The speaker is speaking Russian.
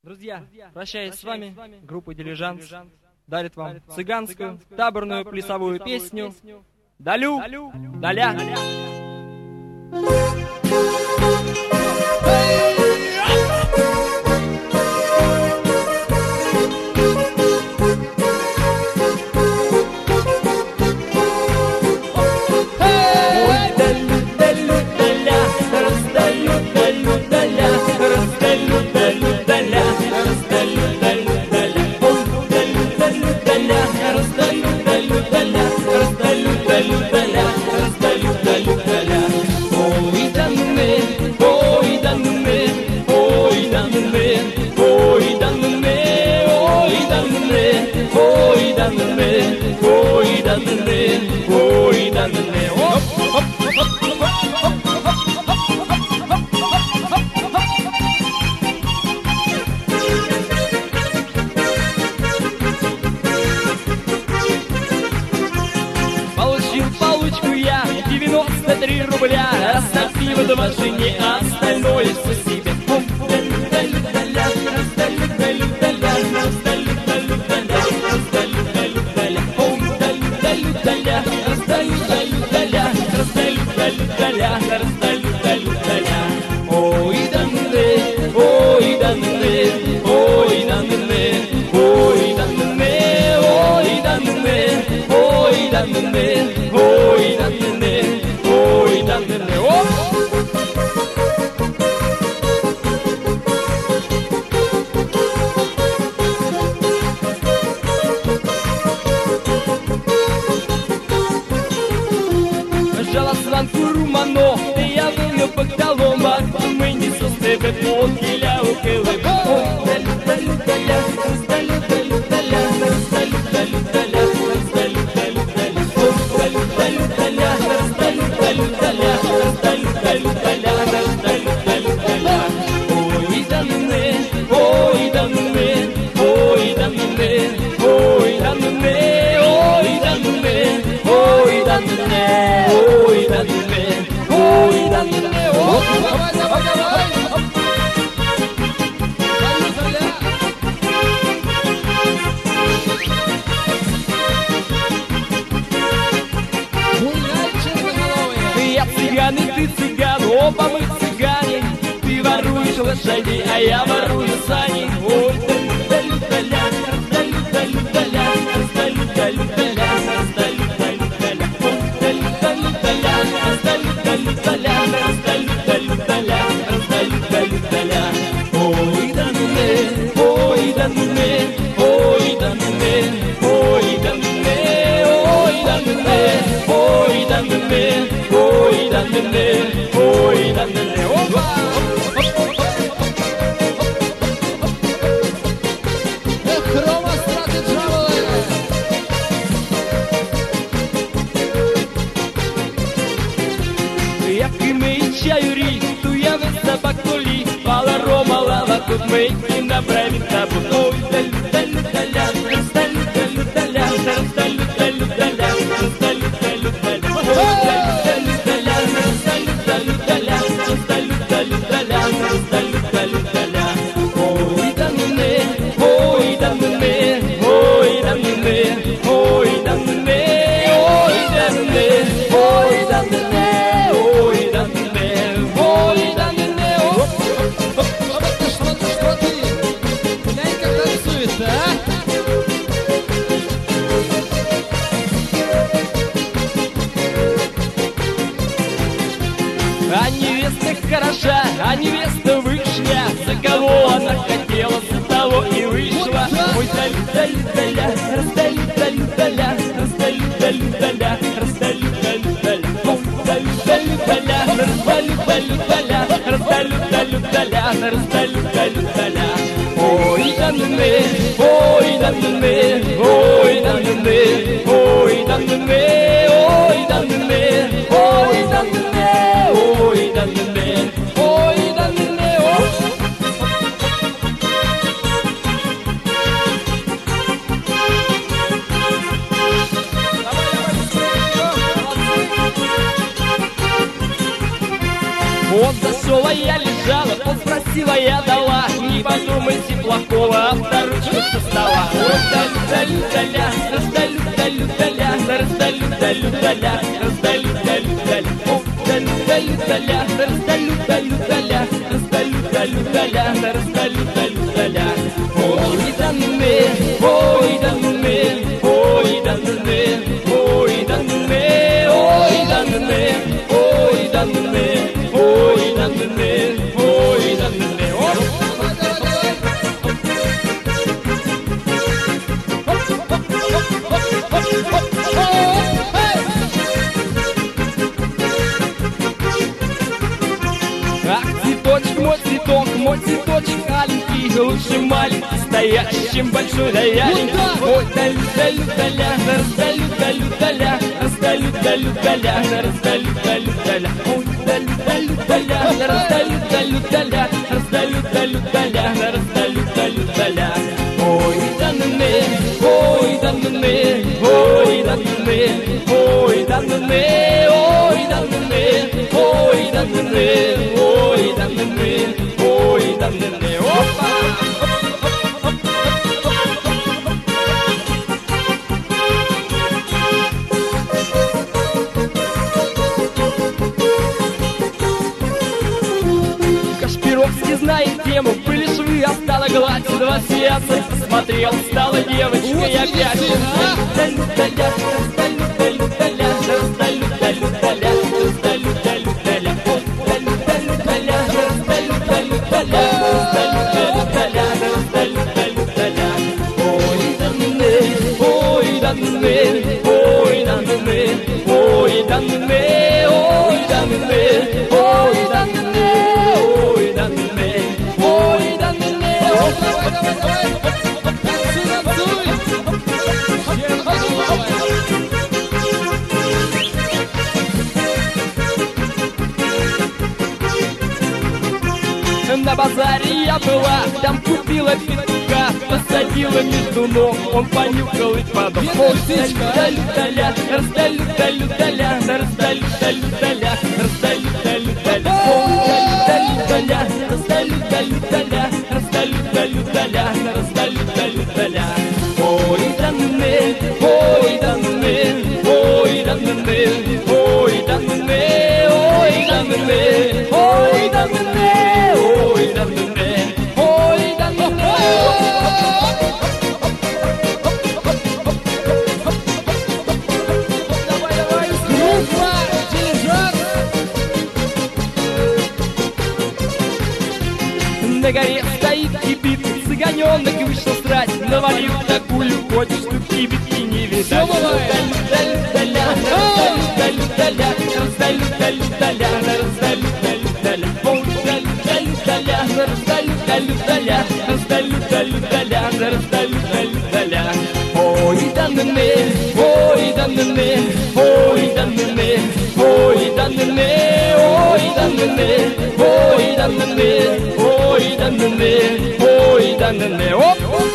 Друзья, прощаясь с вами, группа «Дилижанс» дарит вам цыганскую таборную плясовую песню «Далю, Даля». Получил получку я 93 рубля, оставь в машине, а остальное все себе. Мано, я вилю пакталома, мені состепе покіля у килим. Я цыган и ты цыган, оба мы цыгане. Ты воруешь лошади, а я ворую сани. Ой, далю, даля, далю, далю, даля, далю, далю, даля, далю, далю, даля, далю, далю, даля, далю, далю, даля, далю, далю, даля, далю, далю, даля. Ой, да ну не, ой, да ну не, ой, да ну не, ой, да ну не, ой, да ну не, ой, да ну не. Ой, да не, опа! Хрома страти джавели! Як і мий чаю рік, ту я весь собак полі, пала рома лава, тут мий і на бремін табу. Ой, далю, далю, даля, далю, далю, даля, далю, далю, даля, далю, далю, даля. А невеста хороша, а невеста вышня. За кого она хотела, за того и вышла. Ой, далю, далю, даля, раздалю, далю, даля, раздалю, далю, даля, раздалю, далю, даля. Далю, далю, даля, раздалю, далю, даля, раздалю, далю, даля, раздалю, далю, даля. Ой, да ну не, ой, да ну не, ой, да ну не, ой, да ну не, ой, да ну не, ой, да ну не. Ой, да не, ой, да не, ой. Вот за нашел, а я лежала. Он спросил, а я дала. Не подумайте плохого, авторучку со стола. Раздалю-далю-даля, раздалю-далю-даля, раздалю-далю-даля, раздалю-далю-даля, раздалю-далю-даля, раздалю-далю-даля, раздалю-далю-даля, раздалю-далю-даля. Ой, да мне, ой, да мне, ой, да мне, ой, да мне, ой, да мне, ой, да мне, ой, да мне, ой, да мне. Мой цветочек аленький, лучше маленький, стоящий, чем большой, да яленький. Ой, далю-далю-даля, раздалю-далю-даля, раздалю-далю-даля, раздалю-далю-даля. Ой, далю-далю-даля, раздалю-далю-даля, раздалю-далю-даля, раздалю-далю-даля. Ой, да мне, ой, да мне, ой, да мне, ой, да мне, ой, да мне, ой, да мне, ой, да мне. Ой, да мне, опа! Кашпировский знает тему, были швы, а стала гладь, два сердца смотрел, стала девочкой опять. Раздалю-даля, раздалю-далю-даля, раздалю-далю-даля, раздалю-далю-даля, раздалю-далю-даля, раздалю-далю-даля. Ой, да мне, ой, да мне, ой, да мне, ой, да мне, ой, да мне, ой, да мне, ой, да мне. Давай, давай, давай, танцуй, танцуй. На базаре я была, там купила петуха, посадила между ног, он понюхал и подох. Раздалю-далю-даля, раздалю-далю-даля, раздалю-далю-даля, раздалю-далю-даля, раздалю-далю-даля, раздалю-далю-даля, раздалю-далю-даля, раздалю-далю-даля. Ой, да мне, ой, да мне, ой, да мне, ой, да мне, ой, да мне, ой, да мне. Ой, да мне, ой, да мне. Давай, давай, группа, дилижанс. На горе стоит кибит, цыганенок вышел срать, навалил такую, хочешь, что кибитки не видать. Раздалю-далю-даля, раздалю-далю-даля, раздалю-далю-даля, раздалю-далю-даля. Раздалю-далю-даля, раздалю-далю-даля, раздалю-далю-даля. Ой, да мне, ой, да мне, ой, да мне, ой, да мне, ой, да мне, ой, да мне, ой, да мне, ой, да мне. Оп!